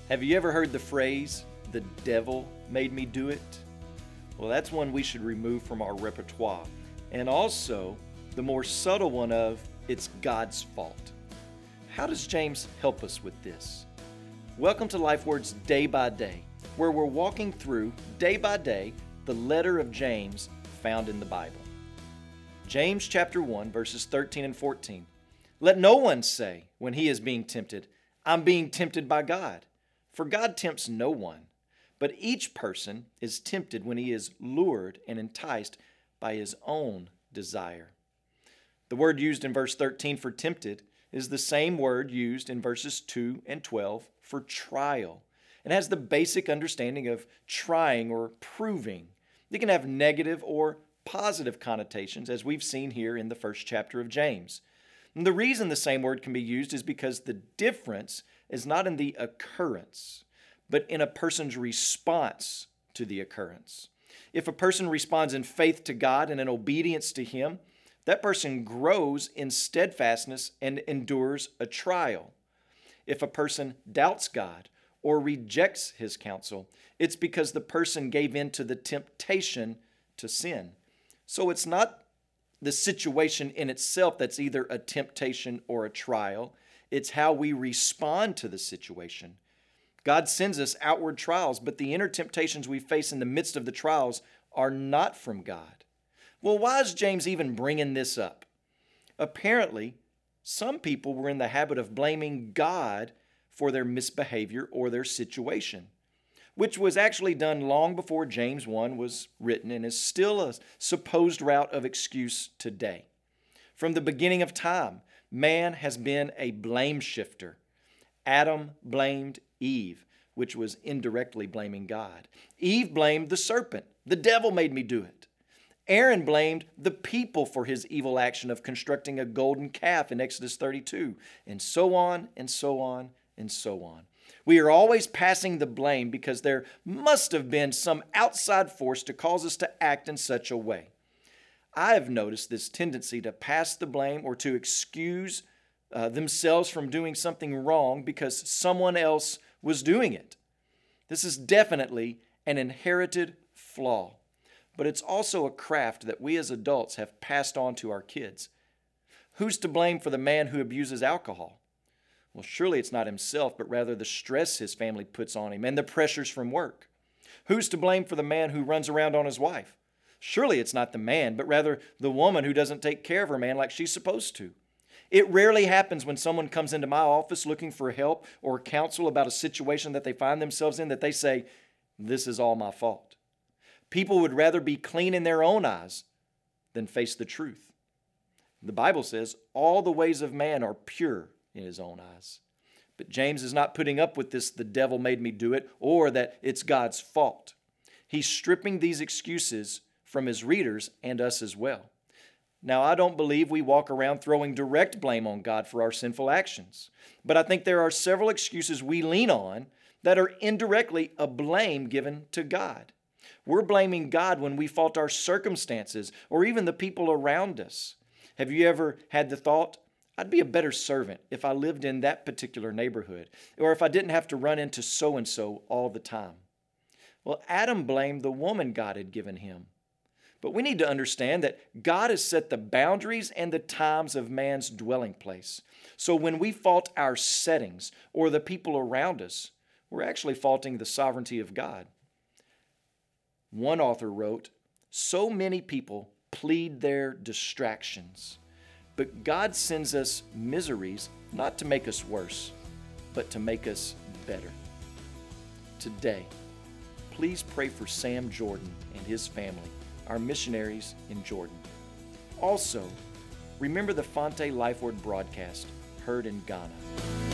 Have you ever heard the phrase, "the devil made me do it"? Well, that's one we should remove from our repertoire. And also, the more subtle one of, "it's God's fault." How does James help us with this? Welcome to LifeWords Day by Day, where we're walking through, day by day, the letter of James found in the Bible. James chapter 1, verses 13 and 14. Let no one say, when he is being tempted, "I'm being tempted by God." For God tempts no one, but each person is tempted when he is lured and enticed by his own desire. The word used in verse 13 for tempted is the same word used in verses 2 and 12 for trial. It has the basic understanding of trying or proving. It can have negative or positive connotations, as we've seen here in the first chapter of James. And the reason the same word can be used is because the difference is not in the occurrence, but in a person's response to the occurrence. If a person responds in faith to God and in obedience to Him, that person grows in steadfastness and endures a trial. If a person doubts God or rejects His counsel, it's because the person gave in to the temptation to sin. So it's not the situation in itself that's either a temptation or a trial. It's how we respond to the situation. God sends us outward trials, but the inner temptations we face in the midst of the trials are not from God. Well, why is James even bringing this up? Apparently, some people were in the habit of blaming God for their misbehavior or their situation, which was actually done long before James 1 was written and is still a supposed route of excuse today. From the beginning of time, man has been a blame shifter. Adam blamed Eve, which was indirectly blaming God. Eve blamed the serpent. The devil made me do it. Aaron blamed the people for his evil action of constructing a golden calf in Exodus 32, and so on and so on and so on. We are always passing the blame because there must have been some outside force to cause us to act in such a way. I have noticed this tendency to pass the blame or to excuse themselves from doing something wrong because someone else was doing it. This is definitely an inherited flaw, but it's also a craft that we as adults have passed on to our kids. Who's to blame for the man who abuses alcohol? Well, surely it's not himself, but rather the stress his family puts on him and the pressures from work. Who's to blame for the man who runs around on his wife? Surely it's not the man, but rather the woman who doesn't take care of her man like she's supposed to. It rarely happens when someone comes into my office looking for help or counsel about a situation that they find themselves in that they say, "This is all my fault." People would rather be clean in their own eyes than face the truth. The Bible says all the ways of man are pure in his own eyes. But James is not putting up with this, "the devil made me do it," or that it's God's fault. He's stripping these excuses from his readers and us as well. Now, I don't believe we walk around throwing direct blame on God for our sinful actions, but I think there are several excuses we lean on that are indirectly a blame given to God. We're blaming God when we fault our circumstances or even the people around us. Have you ever had the thought, "I'd be a better servant if I lived in that particular neighborhood, or if I didn't have to run into so-and-so all the time"? Well, Adam blamed the woman God had given him. But we need to understand that God has set the boundaries and the times of man's dwelling place. So when we fault our settings or the people around us, we're actually faulting the sovereignty of God. One author wrote, "So many people plead their distractions, but God sends us miseries not to make us worse, but to make us better." Today, please pray for Sam Jordan and his family, our missionaries in Jordan. Also, remember the Fonte Life Word broadcast heard in Ghana.